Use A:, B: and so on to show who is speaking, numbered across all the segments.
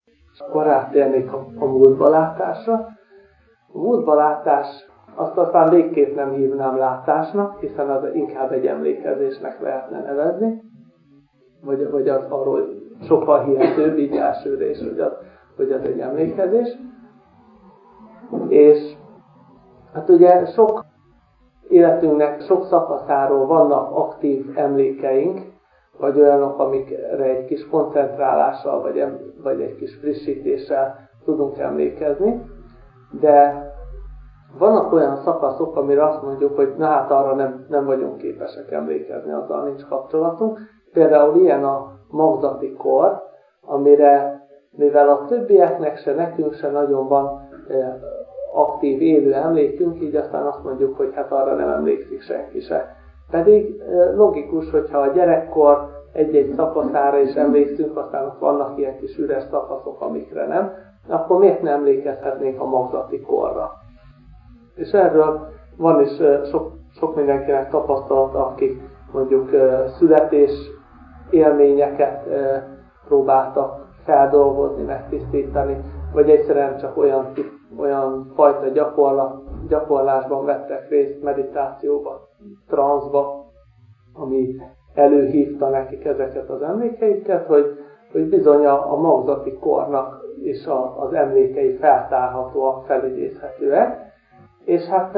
A: Akkor rátérnék a múltbalátásra. A múltbalátás azt aztán végképp nem hívnám látásnak, hiszen az inkább egy emlékezésnek lehetne nevezni, vagy az arról sokkal hihetőbb, így elsőre is, hogy az egy emlékezés. És hát ugye sok életünknek sok szakaszáról vannak aktív emlékeink, vagy olyanok, amikre egy kis koncentrálással, vagy egy kis frissítéssel tudunk emlékezni, de vannak olyan szakaszok, amire azt mondjuk, hogy na hát arra nem vagyunk képesek emlékezni, azzal nincs kapcsolatunk. Például ilyen a magzati kor, amire, mivel a többieknek se, nekünk se nagyon van aktív, élő emlékünk, így aztán azt mondjuk, hogy hát arra nem emlékszik senki se. Pedig logikus, hogyha a gyerekkor egy-egy szakaszára is emlékszünk, aztán ott vannak ilyen kis üres szakaszok, amikre nem, akkor miért nem emlékezhetnénk a magzati korra? És erről van is sok mindenkinek tapasztalata, akik mondjuk születés élményeket próbáltak feldolgozni, megtisztítani, vagy egyszerűen csak olyan fajta gyakorlásban vettek részt, meditációba, transzba, ami előhívta nekik ezeket az emlékeiket, hogy bizony a magzati kornak is az emlékei feltárhatóak, felidézhetőek. És hát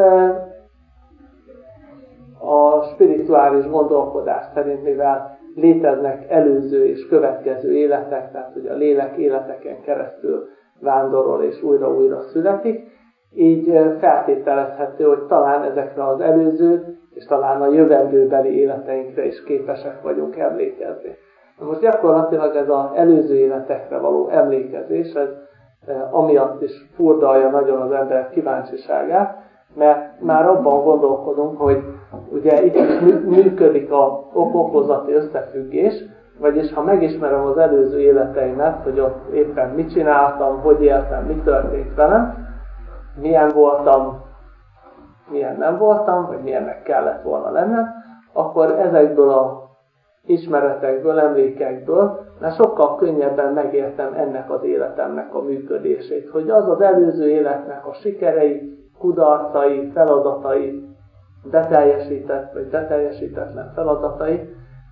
A: a spirituális gondolkodás szerint, mivel léteznek előző és következő életek, tehát hogy a lélek életeken keresztül vándorol és újra-újra születik, így feltételezhető, hogy talán ezekre az előző és talán a jövendőbeli életeinkre is képesek vagyunk emlékezni. Na most gyakorlatilag ez az előző életekre való emlékezés, ez amiatt is furdalja nagyon az ember kíváncsiságát, mert már abban gondolkodunk, hogy ugye itt is működik a ok-okozati összefüggés, vagyis ha megismerem az előző életeimet, hogy ott éppen mit csináltam, hogy éltem, mi történt velem, milyen voltam, milyen nem voltam, vagy milyennek kellett volna lennem, akkor ezekből az ismeretekből, emlékekből már sokkal könnyebben megértem ennek az életemnek a működését, hogy az előző életnek a sikerei, kudarcai, feladatai, beteljesített vagy beteljesítetlen feladatai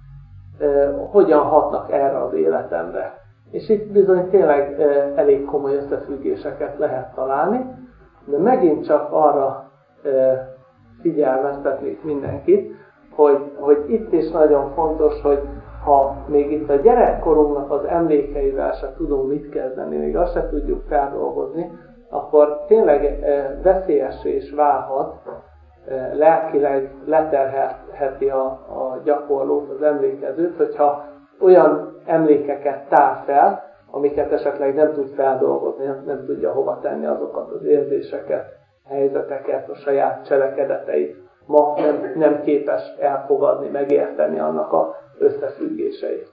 A: hogyan hatnak erre az életemre. És itt bizony tényleg elég komoly összefüggéseket lehet találni, de megint csak arra figyelmeztetnék mindenkit, hogy itt is nagyon fontos, hogy ha még itt a gyerekkorunknak az emlékeivel se tudunk mit kezdeni, még azt se tudjuk feldolgozni, akkor tényleg veszélyessé is válhat, lelkileg leterhelheti a gyakorlót, az emlékezőt, hogyha olyan emlékeket tár fel, amiket esetleg nem tud feldolgozni, nem tudja hova tenni azokat az érzéseket, helyzeteket, a saját cselekedeteit. Ma nem képes elfogadni, megérteni annak az összefüggéseit.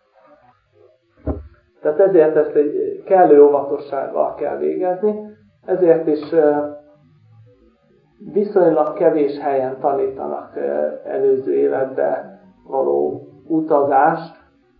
A: Tehát ezért ezt egy kellő óvatossággal kell végezni, ezért is viszonylag kevés helyen tanítanak előző életbe való utazást,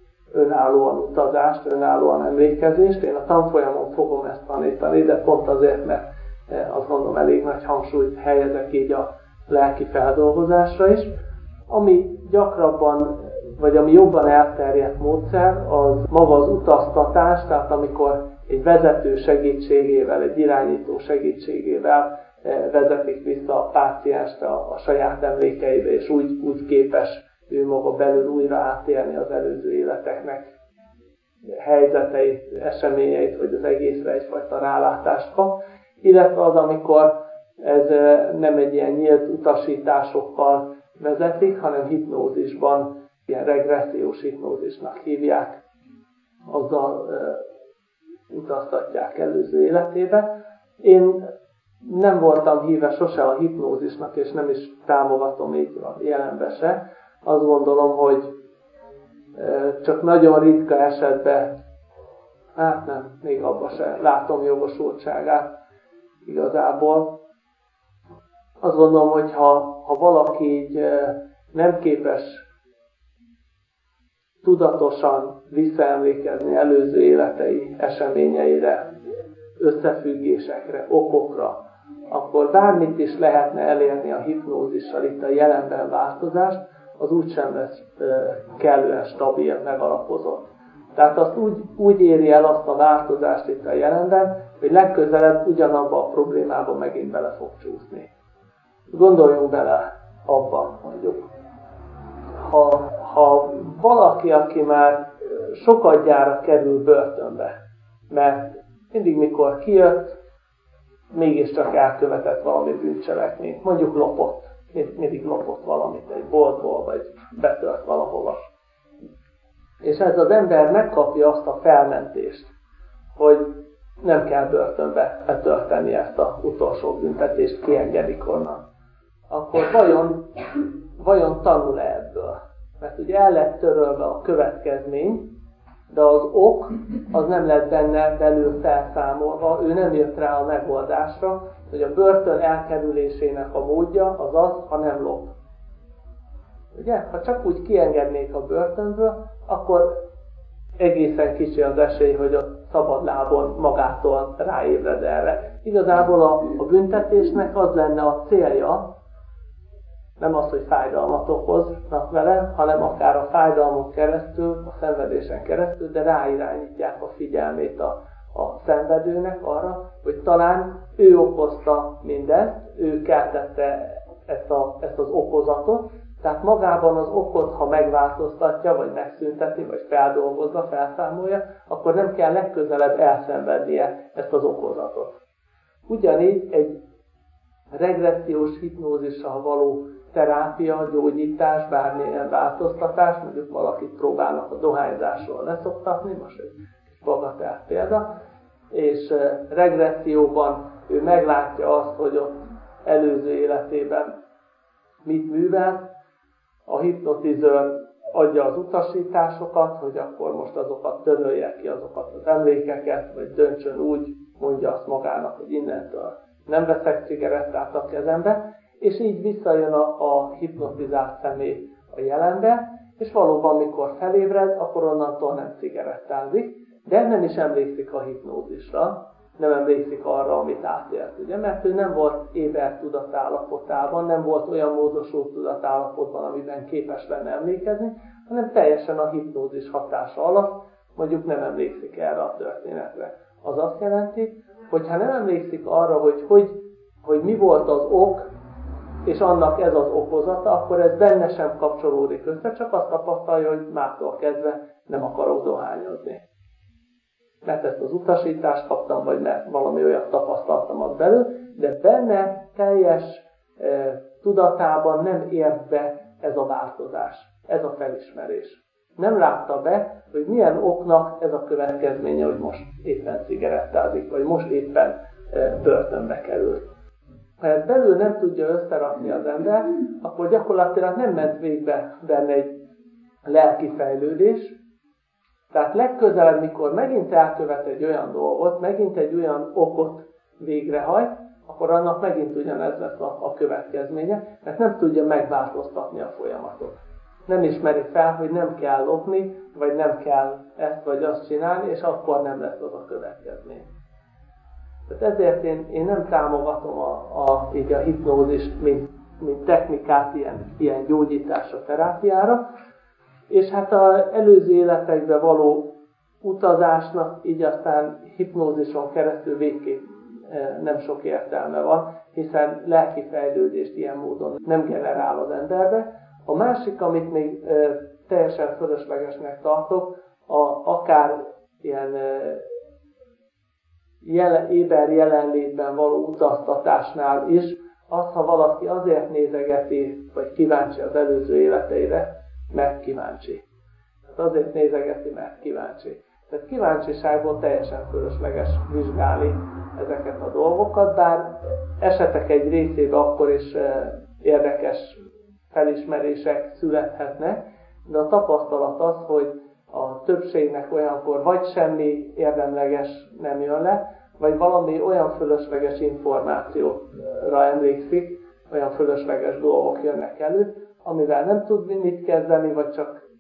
A: önállóan emlékezést. Én a tanfolyamon fogom ezt tanítani, de pont azért, mert azt mondom, elég nagy hangsúlyt helyezek így a lelki feldolgozásra is. Ami gyakrabban, vagy ami jobban elterjedt módszer, az maga az utaztatás, tehát amikor egy vezető segítségével, egy irányító segítségével vezetik vissza a pácienst a saját emlékeibe, és úgy képes ő maga belül újra átélni az előző életeknek helyzeteit, eseményeit, vagy az egészre egyfajta rálátást kap. Illetve az, amikor ez nem egy ilyen nyílt utasításokkal vezetik, hanem hipnózisban, ilyen regressziós hipnózisnak hívják, azzal utaztatják előző életébe. Én nem voltam híve sose a hipnózisnak, és nem is támogatom így a jelenben se. Azt gondolom, hogy csak nagyon ritka esetben, hát nem, még abban se látom jogosultságát igazából. Azt gondolom, hogy ha valaki így nem képes tudatosan visszaemlékezni előző életei eseményeire, összefüggésekre, okokra, akkor bármit is lehetne elérni a hipnózissal, itt a jelenben változást, az úgysem lesz kellően stabil, megalapozott. Tehát azt úgy éri el azt a változást itt a jelenben, hogy legközelebb ugyanabba a problémába megint bele fog csúszni. Gondoljunk bele abba, mondjuk. Ha valaki, aki már sokadjára kerül börtönbe, mert mindig mikor kijött, mégiscsak elkövetett valami bűncselekményt, mondjuk lopott, mindig lopott valamit egy boltból, vagy betört valahova. És ez az ember megkapja azt a felmentést, hogy nem kell börtönbe betölteni ezt az utolsó büntetést, kiengedik onnan. Akkor vajon tanul-e ebből? Mert ugye el lett törölve a következmény, de az ok az nem lett belül felszámolva, ő nem jött rá a megoldásra, hogy a börtön elkerülésének a módja az az, ha nem lop. Ugye? Ha csak úgy kiengednék a börtönből, akkor egészen kicsi az esély, hogy a szabadlábon magától ráébred erre. Igazából a büntetésnek az lenne a célja, nem az, hogy fájdalmat okoznak vele, hanem akár a fájdalmon keresztül, a szenvedésen keresztül, de ráirányítják a figyelmét a szenvedőnek arra, hogy talán ő okozta mindezt, ő keltette ezt az okozatot, tehát magában az okot, ha megváltoztatja, vagy megszünteti, vagy feldolgozza, felszámolja, akkor nem kell legközelebb elszenvednie ezt az okozatot. Ugyanígy egy regressziós hipnózissal való terápia, gyógyítás, bármilyen változtatás, mondjuk valakit próbálnak a dohányzásról leszoktatni, most egy bagatell példa, és regresszióban ő meglátja azt, hogy ott előző életében mit művel, a hipnotizőr adja az utasításokat, hogy akkor most azokat törölje ki, azokat az emlékeket, vagy döntsön úgy, mondja azt magának, hogy innentől nem veszek cigarettát a kezembe, és így visszajön a hipnotizált személy a jelenbe, és valóban mikor felébred, akkor onnantól nem cigarettázik, de nem is emlékszik a hipnózisra, nem emlékszik arra, amit átélt, ugye? Mert ő nem volt éber tudatállapotában, nem volt olyan módosult tudatállapotban, amiben képes lenne emlékezni, hanem teljesen a hipnózis hatása alatt, mondjuk nem emlékszik erre a történetre. Az azt jelenti, hogy ha nem emlékszik arra, hogy mi volt az ok, és annak ez az okozata, akkor ez benne sem kapcsolódik össze, csak azt tapasztalja, hogy mától kezdve nem akarok dohányozni. Mert ezt az utasítást kaptam, vagy mert valami olyat tapasztaltam az belül, de benne teljes tudatában nem ért be ez a változás, ez a felismerés. Nem látta be, hogy milyen oknak ez a következménye, hogy most éppen cigarettázik, vagy most éppen börtönbe került. Ha ezt belül nem tudja összerakni az ember, akkor gyakorlatilag nem ment végbe benne egy lelki fejlődés. Tehát legközelebb, mikor megint elkövet egy olyan dolgot, megint egy olyan okot végrehajt, akkor annak megint ugyanez lesz a következménye, mert nem tudja megváltoztatni a folyamatot. Nem ismeri fel, hogy nem kell lopni, vagy nem kell ezt vagy azt csinálni, és akkor nem lesz az a következmény. Tehát ezért én nem támogatom így a hipnózist, mint technikát ilyen gyógyításra, terápiára, és hát az előző életekbe való utazásnak így aztán hipnózison keresztül végképp nem sok értelme van, hiszen lelki fejlődést ilyen módon nem generál az emberbe. A másik, amit még teljesen fölöslegesnek tartok, akár ilyen éber jelenlétben való utaztatásnál is, az, ha valaki azért nézegeti, vagy kíváncsi az előző életeire, mert kíváncsi. Tehát azért nézegeti, mert kíváncsi. Tehát kíváncsiságból teljesen fölösleges vizsgálni ezeket a dolgokat, bár esetek egy részében akkor is érdekes felismerések születhetnek, de a tapasztalat az, hogy a többségnek olyankor vagy semmi érdemleges nem jön le, vagy valami olyan fölösleges információra emlékszik, olyan fölösleges dolgok jönnek elő, amivel nem tud mit kezdeni, vagy csak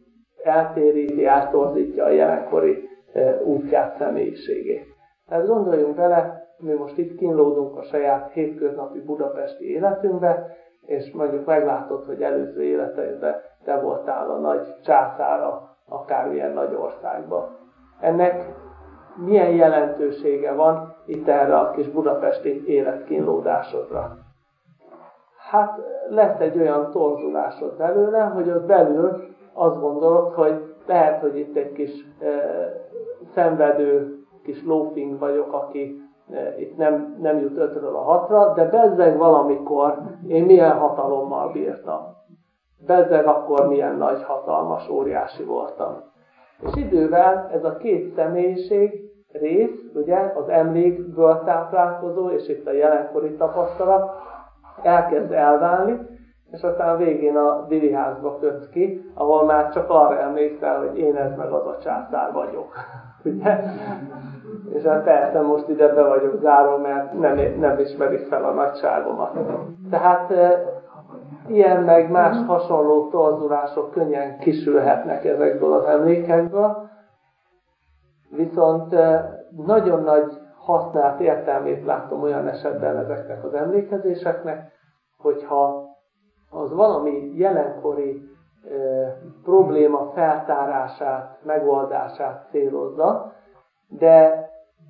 A: eltéríti, eltorzítja a jelenkori útját, személyiségét. Tehát gondoljunk bele, mi most itt kínlódunk a saját hétköznapi budapesti életünkbe, és mondjuk meglátod, hogy előző életedben te voltál a nagy császára akármilyen nagy országban. Ennek milyen jelentősége van itt erre a kis budapesti életkínlódásodra? Hát lesz egy olyan torzulásod belőle, hogy ott belül azt gondolod, hogy lehet, hogy itt egy kis szenvedő kis lófing vagyok, aki itt nem jut 5-ről a 6-ra, de bezzeg valamikor én milyen hatalommal bírtam. Bezzeg akkor milyen nagy, hatalmas, óriási voltam. És idővel ez a két személyiség rész, ugye, az emlékből táplálkozó, és itt a jelenkori tapasztalat elkezd elválni, és aztán végén a diliházba köt ki, ahol már csak arra emlékszel, hogy én ez meg az a császár vagyok. Ugye? És hát persze most ide be vagyok zárva, mert nem ismerik fel a nagyságomat. Tehát ilyen meg más hasonló torzulások könnyen kisülhetnek ezekből az emlékekből, viszont nagyon nagy használt értelmét látom olyan esetben ezeknek az emlékezéseknek, hogyha az valami jelenkori probléma feltárását, megoldását célozza, de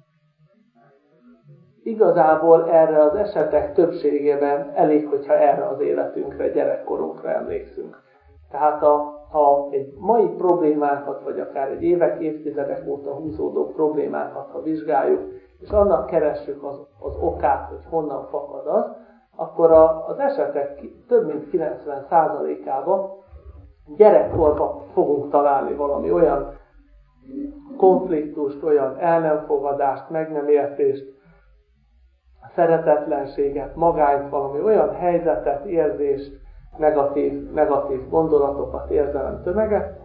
A: igazából erre az esetek többségében elég, hogyha erre az életünkre, gyerekkorunkra emlékszünk. Tehát ha egy mai problémánkat, vagy akár egy évek, évtizedek óta húzódó problémánkat, ha vizsgáljuk, és annak keressük az okát, hogy honnan fakad az, akkor az esetek több mint 90%-ában gyerekkorban fogunk találni valami olyan konfliktust, olyan el nem fogadást, meg nem értést, szeretetlenséget, magányt, valami olyan helyzetet, érzést, negatív gondolatokat, érzelemtömeget,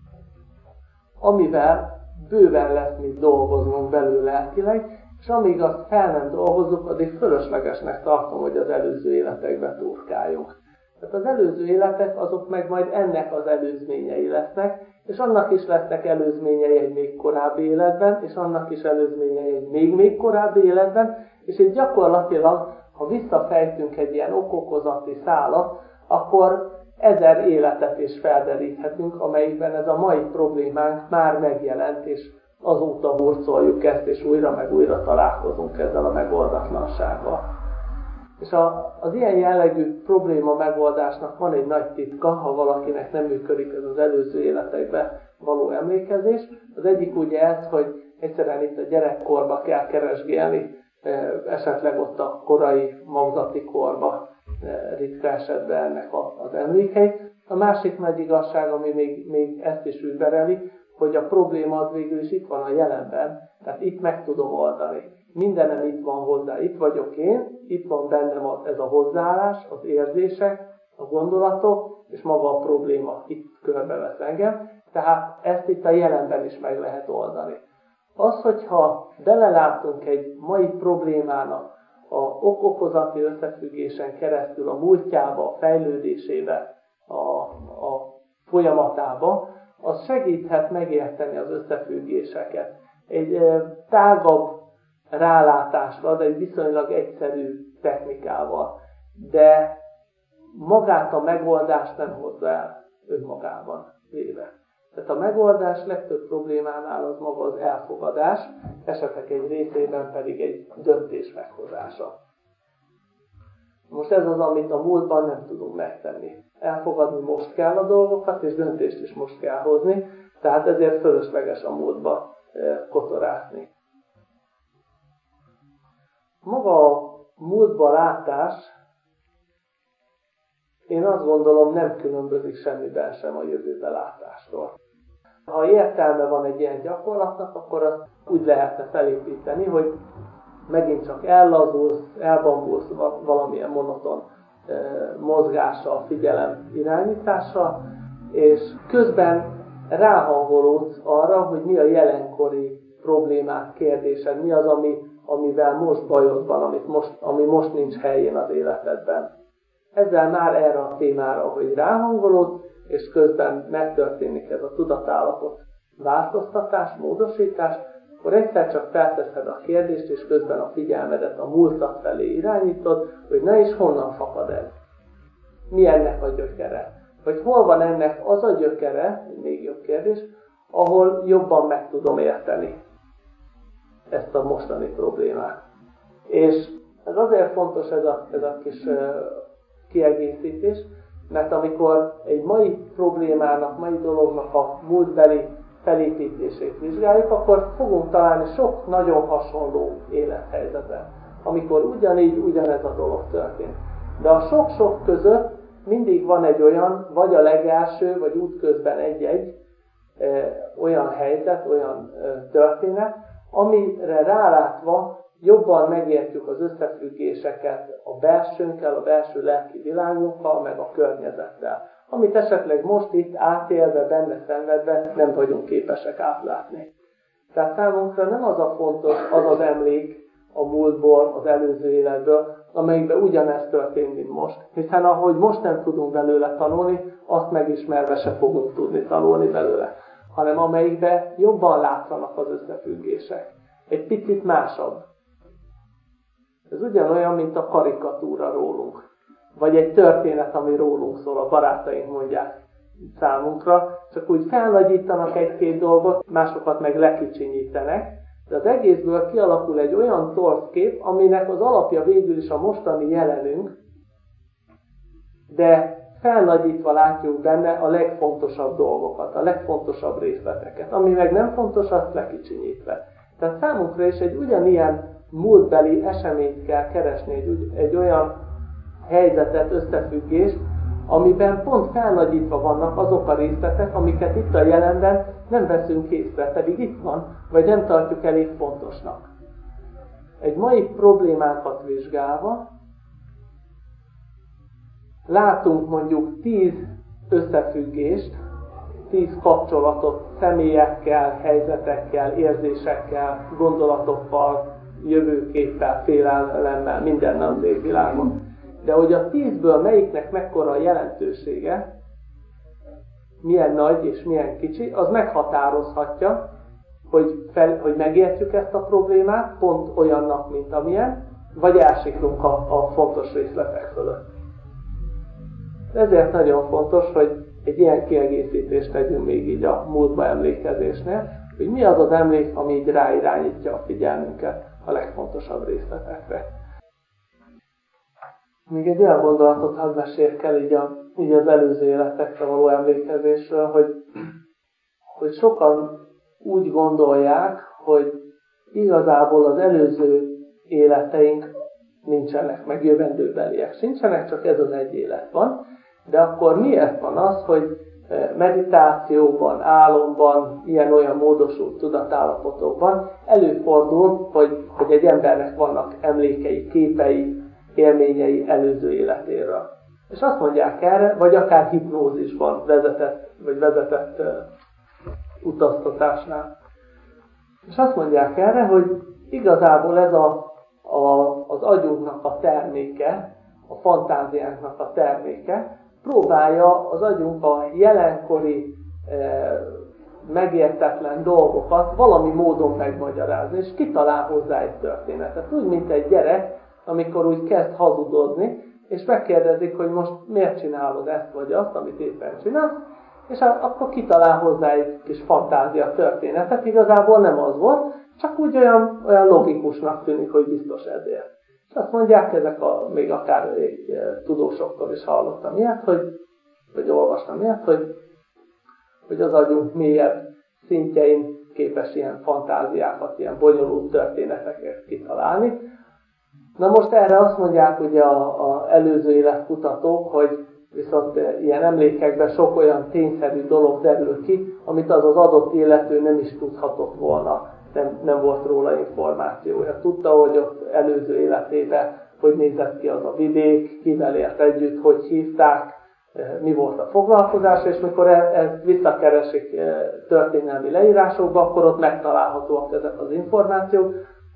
A: amivel bőven lesz mit dolgoznunk belül lelkileg, és amíg azt fel nem dolgozzuk, addig fölöslegesnek tartom, hogy az előző életekbe turkáljunk. Tehát az előző életek azok meg majd ennek az előzményei lesznek, és annak is lesznek előzményei egy még korábbi életben, és annak is előzményei egy még korábbi életben, és itt gyakorlatilag, ha visszafejtünk egy ilyen okokozati szálat, akkor 1000 életet is felderíthetünk, amelyikben ez a mai problémánk már megjelent, és azóta hurcoljuk ezt, és újra meg újra találkozunk ezzel a megoldatlansággal. És az ilyen jellegű probléma megoldásnak van egy nagy titka, ha valakinek nem működik ez az előző életekbe való emlékezés. Az egyik ugye ez, hogy egyszerűen itt a gyerekkorba kell keresgélni, esetleg ott a korai magzati korba ritka esetben ennek az emlékeit. A másik nagy igazság, ami még ezt is übereli, hogy a probléma az végül is itt van a jelenben, tehát itt meg tudom oldani. Mindenem itt van hozzá, itt vagyok én, itt van bennem ez a hozzáállás, az érzések, a gondolatok, és maga a probléma itt körbevesz engem, tehát ezt itt a jelenben is meg lehet oldani. Az, hogyha belelátunk egy mai problémának a ok-okozati összefüggésen keresztül a múltjába, a fejlődésébe, a folyamatába, az segíthet megérteni az összefüggéseket. Egy tágabb rálátásra ad egy viszonylag egyszerű technikával, de magát a megoldást nem hozza el önmagában véve. Tehát a megoldás legtöbb problémánál az maga az elfogadás, esetek egy részében pedig egy döntés meghozása. Most ez az, amit a múltban nem tudunk megtenni. Elfogadni most kell a dolgokat, és döntést is most kell hozni, tehát ezért fölösleges a múltba kotorászni. Maga a múltba látás, én azt gondolom, nem különbözik semmiben sem a jövőbe látástól. Ha értelme van egy ilyen gyakorlatnak, akkor azt úgy lehetne felépíteni, hogy megint csak ellazulsz, elbambulsz valamilyen monoton mozgással, figyelem irányítással, és közben ráhangolódsz arra, hogy mi a jelenkori problémák, kérdésed, mi az, amivel most bajod van, ami most nincs helyén az életedben. Ezzel már erre a témára, hogy ráhangolódsz, és közben megtörténik ez a tudatállapot változtatás, módosítás, akkor egyszer csak felteszed a kérdést, és közben a figyelmedet a múltat felé irányítod, hogy na és honnan fakad ez? Mi ennek a gyökere? Vagy hol van ennek az a gyökere, még jobb kérdés, ahol jobban meg tudom érteni ezt a mostani problémát. És ez azért fontos ez a kis kiegészítés, mert amikor egy mai problémának, mai dolognak a múltbeli felépítését vizsgáljuk, akkor fogunk találni sok nagyon hasonló élethelyzetet, amikor ugyanez a dolog történt. De a sok-sok között mindig van egy olyan, vagy a legelső, vagy útközben egy-egy olyan helyzet, olyan történet, amire rálátva jobban megértjük az összefüggéseket a belsőnkkel, a belső lelki világunkkal, meg a környezettel. Amit esetleg most itt átélve, benne szenvedve nem vagyunk képesek átlátni. Tehát számunkra nem az a fontos, az az emlék a múltból, az előző életből, amelyikben ugyanezt történt, mint most. Hiszen ahogy most nem tudunk belőle tanulni, azt megismerve se fogunk tudni tanulni belőle. Hanem amelyikben jobban látszanak az összefüggések. Egy picit másabb. Ez ugyanolyan, mint a karikatúra rólunk. Vagy egy történet, ami rólunk szól, a barátaink mondják számunkra, csak úgy felnagyítanak egy-két dolgot, másokat meg lekicsinyítenek, de az egészből kialakul egy olyan torszkép, aminek az alapja végül is a mostani jelenünk, de felnagyítva látjuk benne a legfontosabb dolgokat, a legfontosabb részleteket, ami meg nem fontos, azt lekicsinyítve. Tehát számunkra is egy ugyanilyen múltbeli eseményt kell keresni, egy olyan helyzetet, összefüggést, amiben pont felnagyítva vannak azok a részletek, amiket itt a jelenben nem veszünk észre, pedig itt van, vagy nem tartjuk elég fontosnak. Egy mai problémánkat vizsgálva látunk mondjuk 10 összefüggést, 10 kapcsolatot személyekkel, helyzetekkel, érzésekkel, gondolatokkal, jövőképpel, félelemmel, minden légvilágon. De hogy a 10-ből melyiknek mekkora a jelentősége, milyen nagy és milyen kicsi, az meghatározhatja, hogy megértjük ezt a problémát, pont olyannak, mint amilyen, vagy elsiklunk a fontos részletek fölött. Ezért nagyon fontos, hogy egy ilyen kiegészítést tegyünk még így a múltba emlékezésnél, hogy mi az az emlék, ami így ráirányítja a figyelmünket a legfontosabb részletekre. Még egy olyan gondolatot hadd meséljek el így az előző életekre való emlékezésről, hogy sokan úgy gondolják, hogy igazából az előző életeink nincsenek, meg jövendőbeliek sincsenek, csak ez az egy élet van. De akkor miért van az, hogy meditációban, álomban, ilyen-olyan módosult tudatállapotokban előfordul, hogy egy embernek vannak emlékei, képei, élményei előző életéről. És azt mondják erre, vagy akár hipnózisban vezetett utaztatásnál. És azt mondják erre, hogy igazából ez az agyunknak a terméke, a fantáziánknak a terméke, próbálja az agyunk a jelenkori megértetlen dolgokat valami módon megmagyarázni, és kitalál hozzá egy történetet. Úgy, mint egy gyerek, amikor úgy kezd hazudozni, és megkérdezik, hogy most miért csinálod ezt vagy azt, amit éppen csinálsz, és akkor kitalál hozzá egy kis fantázia történetet. Igazából nem az volt, csak úgy olyan logikusnak tűnik, hogy biztos ezért. És azt mondják, ezek még akár tudósoktól is hallottam ilyet, vagy olvastam ilyet, hogy az agyunk mélyebb szintjein képes ilyen fantáziákat, ilyen bonyolult történeteket kitalálni. Na most erre azt mondják ugye az előző életkutatók, hogy viszont ilyen emlékekben sok olyan tényszerű dolog derül ki, amit az adott illető nem is tudhatott volna, nem volt róla információja. Tudta, hogy ott előző életében hogy nézett ki az a vidék, kivel élt együtt, hogy hívták, mi volt a foglalkozás, és mikor ezt visszakeresik történelmi leírásokba, akkor ott megtalálhatóak ezek az információk,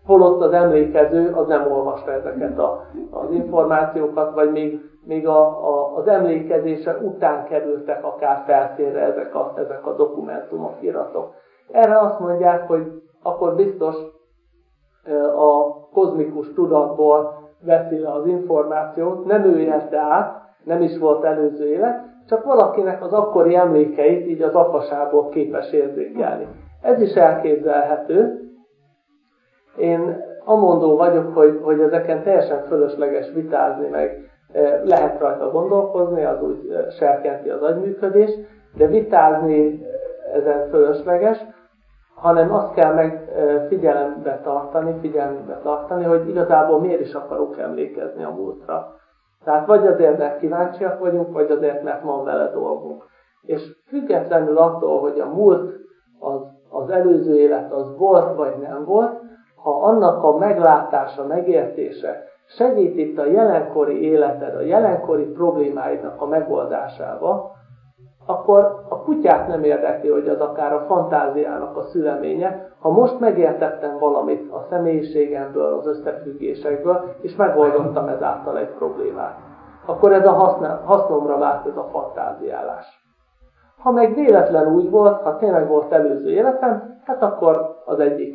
A: holott az emlékező az nem olvasta ezeket az információkat, vagy még az emlékezése után kerültek akár felszínre ezek a dokumentumok, iratok. Erre azt mondják, hogy akkor biztos a kozmikus tudatból veszi le az információt, nem ő élte át, nem is volt előző élet, csak valakinek az akkori emlékeit így az apasából képes érzékelni. Ez is elképzelhető. Én amondó vagyok, hogy ezeken teljesen fölösleges vitázni, meg lehet rajta gondolkozni, az úgy serkenti az agyműködést, de vitázni ezen fölösleges, hanem azt kell meg figyelembe tartani, hogy igazából miért is akarok emlékezni a múltra. Tehát vagy azért, mert kíváncsiak vagyunk, vagy azért, mert van vele dolgunk. És függetlenül attól, hogy a múlt, az előző élet az volt, vagy nem volt, ha annak a meglátása, megértése segít itt a jelenkori életed, a jelenkori problémáidnak a megoldásába, akkor a kutyát nem érdekli, hogy az akár a fantáziának a szüleménye, ha most megértettem valamit a személyiségemből, az összefüggésekből, és megoldottam ezáltal egy problémát. Akkor ez a hasznomra vált ez a fantáziálás. Ha meg véletlen úgy volt, ha tényleg volt előző életem, hát akkor az egyik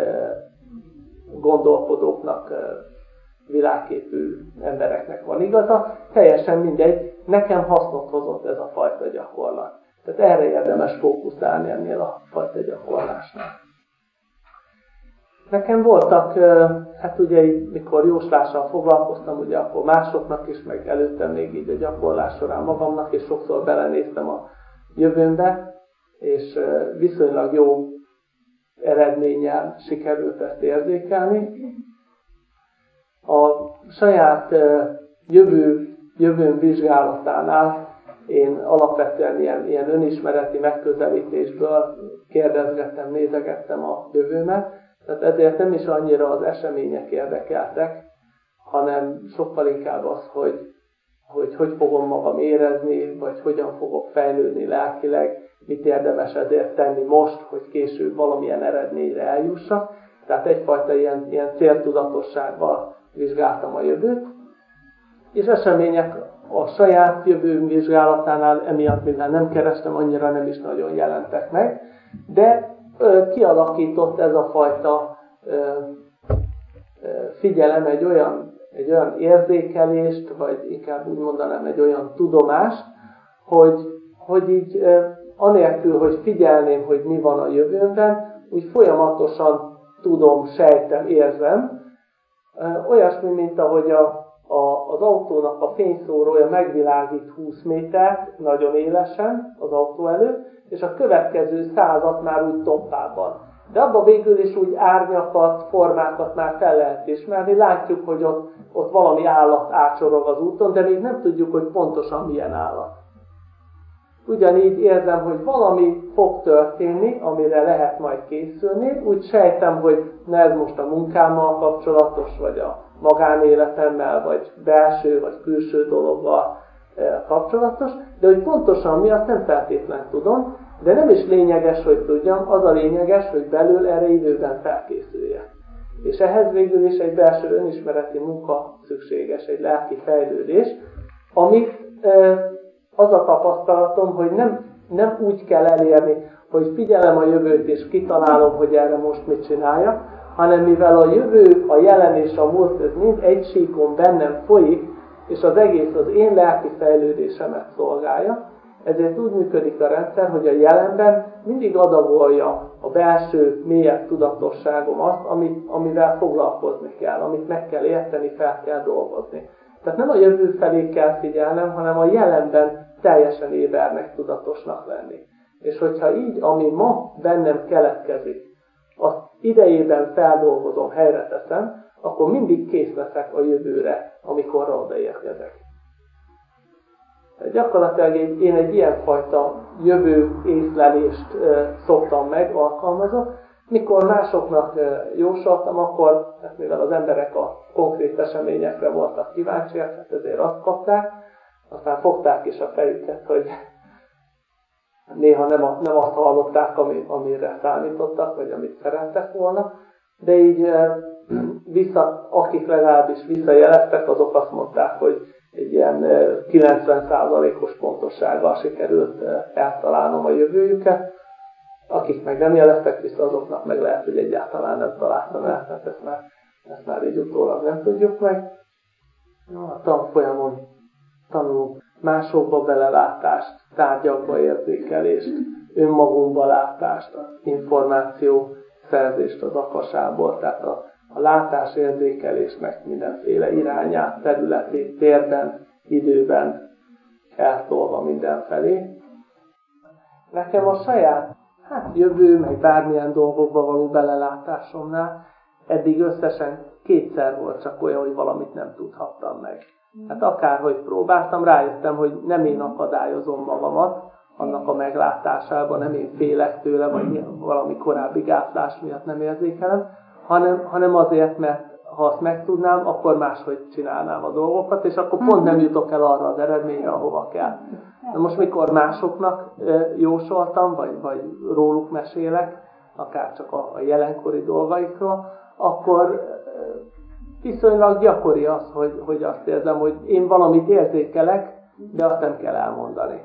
A: gondolkodóknak, világképű embereknek van igaza, teljesen mindegy, nekem hasznot hozott ez a fajta gyakorlat. Tehát erre érdemes fókuszálni ennél a fajta gyakorlásnál. Nekem voltak, hát ugye mikor jóslással foglalkoztam, ugye akkor másoknak is, meg előttem még így a gyakorlás során magamnak, és sokszor belenéztem a jövőmbe, és viszonylag jó eredménnyel sikerült ezt érzékelni. A saját jövőm vizsgálatánál én alapvetően ilyen önismereti megközelítésből kérdezgettem, nézegettem a jövőmet, tehát ezért nem is annyira az események érdekeltek, hanem sokkal inkább az, hogy fogom magam érezni, vagy hogyan fogok fejlődni lelkileg, mit érdemes ezért tenni most, hogy később valamilyen eredményre eljussak. Tehát egyfajta ilyen céltudatossággal vizsgáltam a jövőt, és események a saját jövőm vizsgálatánál emiatt, mivel nem kerestem, annyira nem is nagyon jelentek meg, de kialakított ez a fajta figyelem egy olyan érzékelést, vagy inkább úgy mondanám egy olyan tudomást, hogy így anélkül, hogy figyelném, hogy mi van a jövőmben, úgy folyamatosan tudom, sejtem, érzem. Olyasmi, mint ahogy az autónak a fényszórója megvilágít 20 métert nagyon élesen az autó előtt, és a következő 100-at már úgy tompában. De abban végül is úgy árnyakat, formákat már fel lehet ismerni. Látjuk, hogy ott valami állat ácsorog az úton, de még nem tudjuk, hogy pontosan milyen állat. Ugyanígy érzem, hogy valami fog történni, amire lehet majd készülni. Úgy sejtem, hogy ez most a munkámmal kapcsolatos, vagy a magánéletemmel, vagy belső, vagy külső dologgal kapcsolatos, de hogy pontosan mi, azt nem feltétlenül tudom, de nem is lényeges, hogy tudjam, az a lényeges, hogy belül erre időben felkészüljek. És ehhez végül is egy belső önismereti munka szükséges, egy lelki fejlődés, amit az a tapasztalatom, hogy nem úgy kell elérni, hogy figyelem a jövőt és kitalálom, hogy erre most mit csináljak, hanem mivel a jövő, a jelen és a múlt, ez mind egy síkon bennem folyik, és az egész az én lelki fejlődésemet szolgálja, ezért úgy működik a rendszer, hogy a jelenben mindig adagolja a belső, mélyebb tudatosságom azt, amivel foglalkozni kell, amit meg kell érteni, fel kell dolgozni. Tehát nem a jövő felé kell figyelnem, hanem a jelenben teljesen ébernek, tudatosnak lenni. És hogyha így, ami ma bennem keletkezik, azt idejében feldolgozom, helyre teszem, akkor mindig kész leszek a jövőre, amikor odaérkezek. Gyakorlatilag én egy ilyenfajta jövő észlelést szoktam meg, alkalmazok. Mikor másoknak jósoltam, akkor, hát mivel az emberek a konkrét eseményekre voltak kíváncsiak, hát ezért azt kapták, aztán fogták is a fejüket, hogy néha nem azt hallották, amire számítottak, vagy amit szerettek volna, de így akik legalábbis visszajeleztek, azok azt mondták, hogy egy ilyen 90%-os pontossággal sikerült eltalálnom a jövőjüket. Akik meg nem jeleztek vissza, azoknak meg lehet, hogy egyáltalán nem találtam el, tehát ezt már így utólag nem tudjuk meg. A tanfolyamon tanulunk másokba belelátást, tárgyakba érzékelést, önmagunkba látást, információ szerzést az akasából, tehát a látás érzékelésnek mindenféle irányát, területét, térben, időben eltolva mindenfelé. Nekem a saját jövő, meg bármilyen dolgokba való belelátásomnál eddig összesen 2-szer volt csak olyan, hogy valamit nem tudhattam meg. Hát akárhogy próbáltam, rájöttem, hogy nem én akadályozom magamat annak a meglátásában, nem én félek tőle, vagy valami korábbi gátlás miatt nem érzékelem, hanem azért, mert ha azt megtudnám, akkor máshogy csinálnám a dolgokat, és akkor pont nem jutok el arra az eredményre, ahova kell. De most mikor másoknak jósoltam, vagy róluk mesélek, akár csak a jelenkori dolgaikról, akkor viszonylag gyakori az, hogy azt érzem, hogy én valamit érzékelek, de azt nem kell elmondani.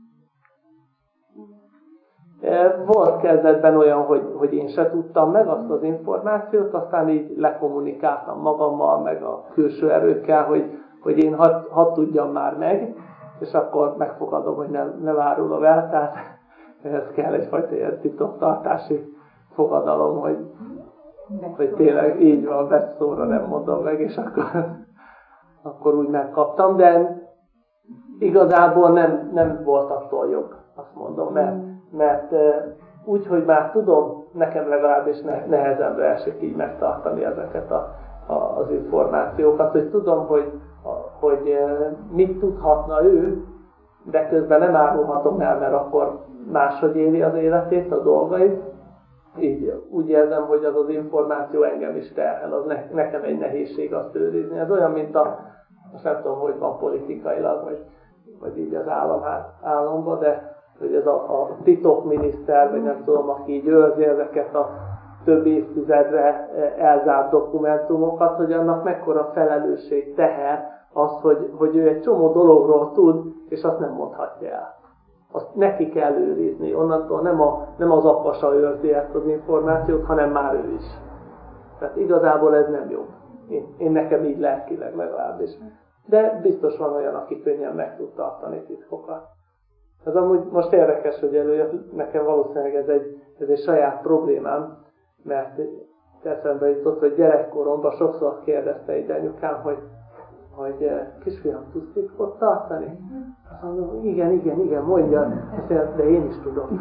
A: Volt kezdetben olyan, hogy én se tudtam meg azt az információt, aztán így lekommunikáltam magammal, meg a külső erőkkel, hogy én hadd tudjam már meg, és akkor megfogadom, hogy nem árulom el, tehát ehhez kell egyfajta ilyen titoktartási fogadalom, hogy tényleg így van, beszóra nem mondom meg, és akkor úgy megkaptam, de igazából nem volt attól jobb, azt mondom, mert úgy, hogy már tudom, nekem legalábbis nehezemre esik így megtartani ezeket az információkat, hogy tudom, hogy mit tudhatna ő, de közben nem árulhatom el, mert akkor máshogy éli az életét, a dolgait. Így úgy érzem, hogy az az információ engem is terhel, az nekem egy nehézség azt őrizni. Ez olyan, mint most nem tudom, hogy van politikailag, vagy így az államban, de hogy ez a titokminiszter, vagy nem tudom, aki így őrzi ezeket a több évtizedre elzárt dokumentumokat, hogy annak mekkora felelősség teher az, hogy ő egy csomó dologról tud, és azt nem mondhatja el. Azt neki kell őrizni. Onnantól nem az apasa őrzi ezt az információt, hanem már ő is. Tehát igazából ez nem jó. Én nekem így lelkileg legalábbis. De biztos van olyan, aki könnyen meg tud tartani titkokat. Ez amúgy most érdekes, hogy előjött, nekem valószínűleg ez egy saját problémám, mert eszembe jutott, hogy gyerekkoromban sokszor kérdezte egy anyukám, hogy kisfiam, tudsz titkot tartani? Azt mondom, igen, mondja. Azt mondja, de én is tudom.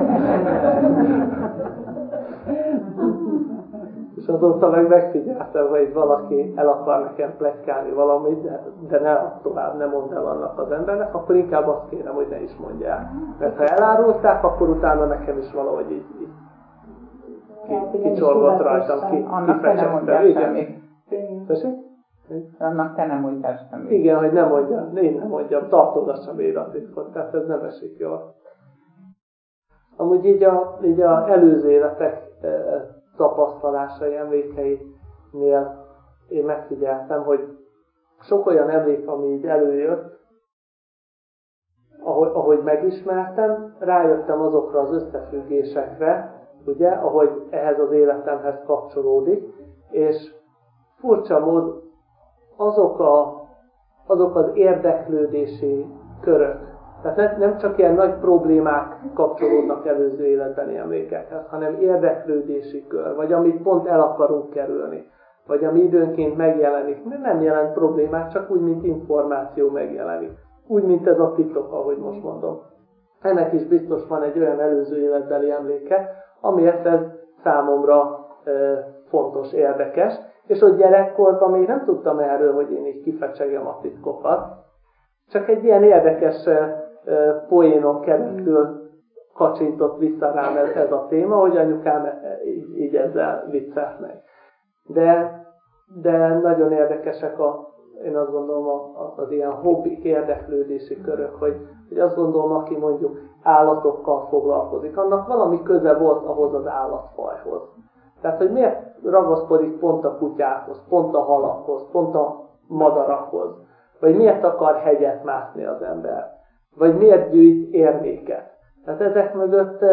A: És azóta megfigyeltem, hogy valaki el akar nekem pletykálni valamit, de ne tovább, ne mondd el annak az embernek, akkor inkább azt kérem, hogy ne is mondja el. Mert ha elárulták, akkor utána nekem is valahogy így kicsorgott rajtam, kifecsegtem. Igen.
B: Annak te nem mondjál semmit.
A: Igen, hogy én nem mondjam, tartogassam én a titkot, tehát ez nem esik jól. Amúgy így a előző életek tapasztalásai, emlékeinél én megfigyeltem, hogy sok olyan emlék, ami így előjött, ahogy megismertem, rájöttem azokra az összefüggésekre, ugye, ahogy ehhez az életemhez kapcsolódik, és furcsa mód azok az érdeklődési körök, tehát nem csak ilyen nagy problémák kapcsolódnak előző életbeni emlékekhez, hanem érdeklődési kör, vagy amit pont el akarunk kerülni, vagy ami időnként megjelenik, nem jelent problémát, csak úgy, mint információ megjelenik. Úgy, mint ez a titok, ahogy most mondom. Ennek is biztos van egy olyan előző életbeli emléke, amiért ez számomra fontos, érdekes, és hogy gyerekkorban még nem tudtam erről, hogy én így kifecsegem a titkokat. Csak egy ilyen érdekes poénon keresztül kacsintott vissza rám ez a téma, hogy anyukám így ezzel viccelt meg. De nagyon érdekesek én azt gondolom az ilyen hobbik, érdeklődési körök, hogy azt gondolom, aki mondjuk állatokkal foglalkozik, annak valami köze volt ahhoz az állatfajhoz. Tehát, hogy miért ragaszkodik pont a kutyákhoz, pont a halakhoz, pont a madarakhoz, vagy miért akar hegyet mászni az ember, vagy miért gyűjt érméket. Tehát ezek mögött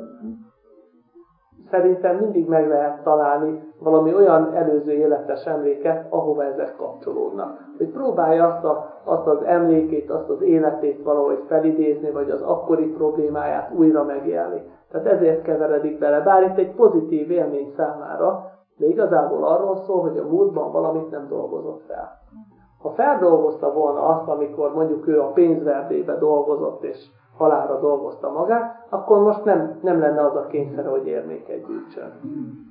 A: szerintem mindig meg lehet találni valami olyan előző életes emléket, ahova ezek kapcsolódnak. Hogy próbálja azt az emlékét, azt az életét valahogy felidézni, vagy az akkori problémáját újra megélni. Tehát ezért keveredik bele, bár itt egy pozitív élmény számára, de igazából arról szól, hogy a múltban valamit nem dolgozott fel. Ha feldolgozta volna azt, amikor mondjuk ő a pénzverdébe dolgozott, és halálra dolgozta magát, akkor most nem lenne az a kényszer, hogy érméket gyűjtsön.